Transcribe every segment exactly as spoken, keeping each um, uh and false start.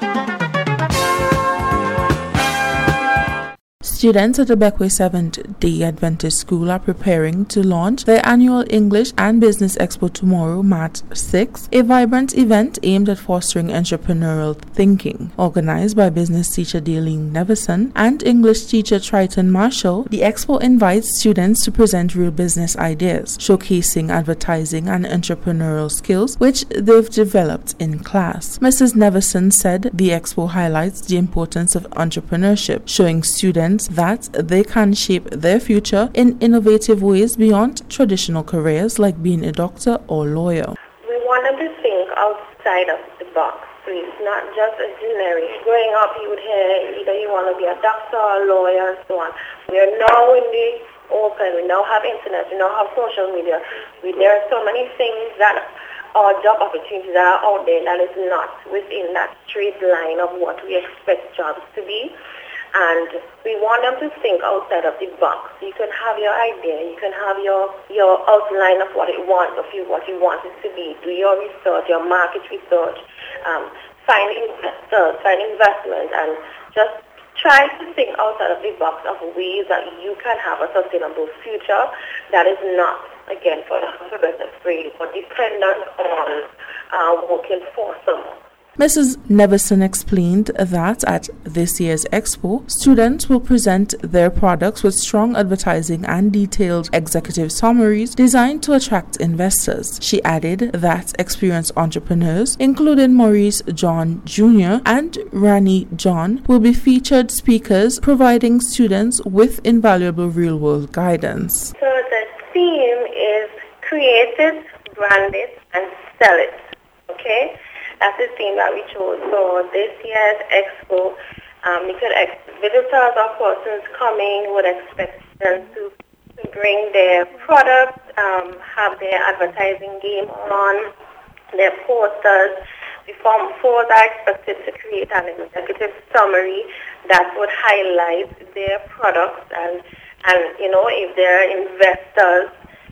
Students at the Beckway Seventh-day Adventist School are preparing to launch their annual English and Business Expo tomorrow, March sixth, a vibrant event aimed at fostering entrepreneurial thinking. Organized by business teacher Daleen Neverson and English teacher Triton Marshall, the expo invites students to present real business ideas, showcasing advertising and entrepreneurial skills which they've developed in class. Missus Neverson said the expo highlights the importance of entrepreneurship, showing students that they can shape their future in innovative ways beyond traditional careers like being a doctor or lawyer. We want them to think outside of the box. So it's not just a generic. Growing up, you would hear either you want to be a doctor or a lawyer and so on. We are now in the open. We now have internet. We now have social media. We, there are so many things that are job opportunities that are out there that is not within that straight line of what we expect jobs to be. And we want them to think outside of the box. You can have your idea, you can have your, your outline of what it wants, of you, what you want it to be. Do your research, your market research, um, find investors, find investment, and just try to think outside of the box of ways that you can have a sustainable future that is not, again, for the better phrase, but dependent on uh, working for someone. Missus Neverson explained that at this year's expo, students will present their products with strong advertising and detailed executive summaries designed to attract investors. She added that experienced entrepreneurs, including Maurice John Junior and Rani John, will be featured speakers providing students with invaluable real-world guidance. So the theme is create it, brand it, and sell it. Okay? That's the theme that we chose. So this year's expo, um, you could ex- visitors or persons coming would expect them to, to bring their products, um, have their advertising game on, their posters. The form fours are expected to create an executive summary that would highlight their products and, and you know, if they're investors,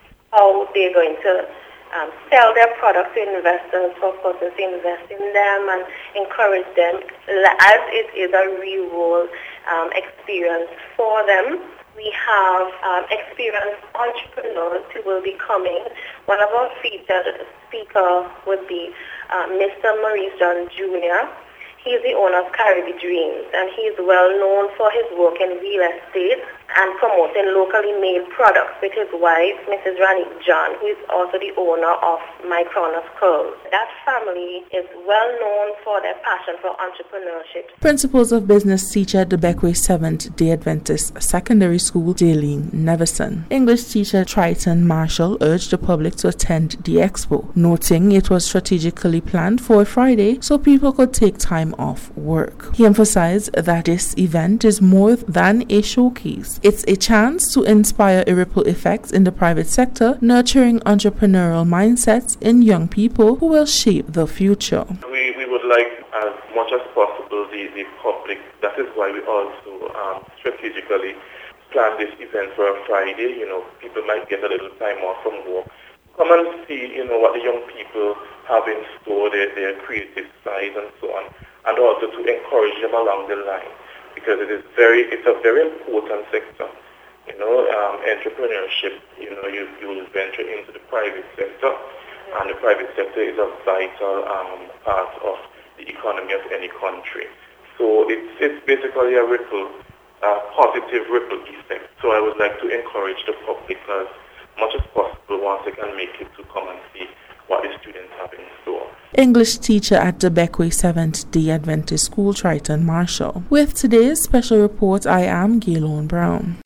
how they're going to Um, sell their products to investors, for persons to invest in them and encourage them as it is a real world um, experience for them. We have um, experienced entrepreneurs who will be coming. One of our featured speakers would be uh, Mister Maurice John Junior He is the owner of Caribbean Dreams, and he is well known for his work in real estate and promoting locally made products with his wife, Missus Rani John, who is also the owner of Micronas Curls. That family is well known for their passion for entrepreneurship. Principals of Business teacher at the Beckway Seventh-day Adventist Secondary School, Daleen Neverson. English teacher Triton Marshall urged the public to attend the expo, noting it was strategically planned for a Friday so people could take time off work. He emphasized that this event is more than a showcase. It's a chance to inspire a ripple effect in the private sector, nurturing entrepreneurial mindsets in young people who will shape the future. We, we would like as much as possible the, the public. That is why we also um, strategically plan this event for a Friday. You know, people might get a little time off from work. Come and see, you know, what the young people have in store, their, their creative side and so on, and also to encourage them along the line, because it is very, it's a very important sector. You know, um, entrepreneurship, you know, you, you will venture into the private sector, and the private sector is a vital um, part of the economy of any country. So it's, it's basically a ripple, uh, positive ripple effect. So I would like to encourage the public as much as possible once they can make it to come and see what the students have in store. English teacher at the Beckway Seventh-day Adventist School, Triton Marshall. With today's special report, I am Gaylone Brown.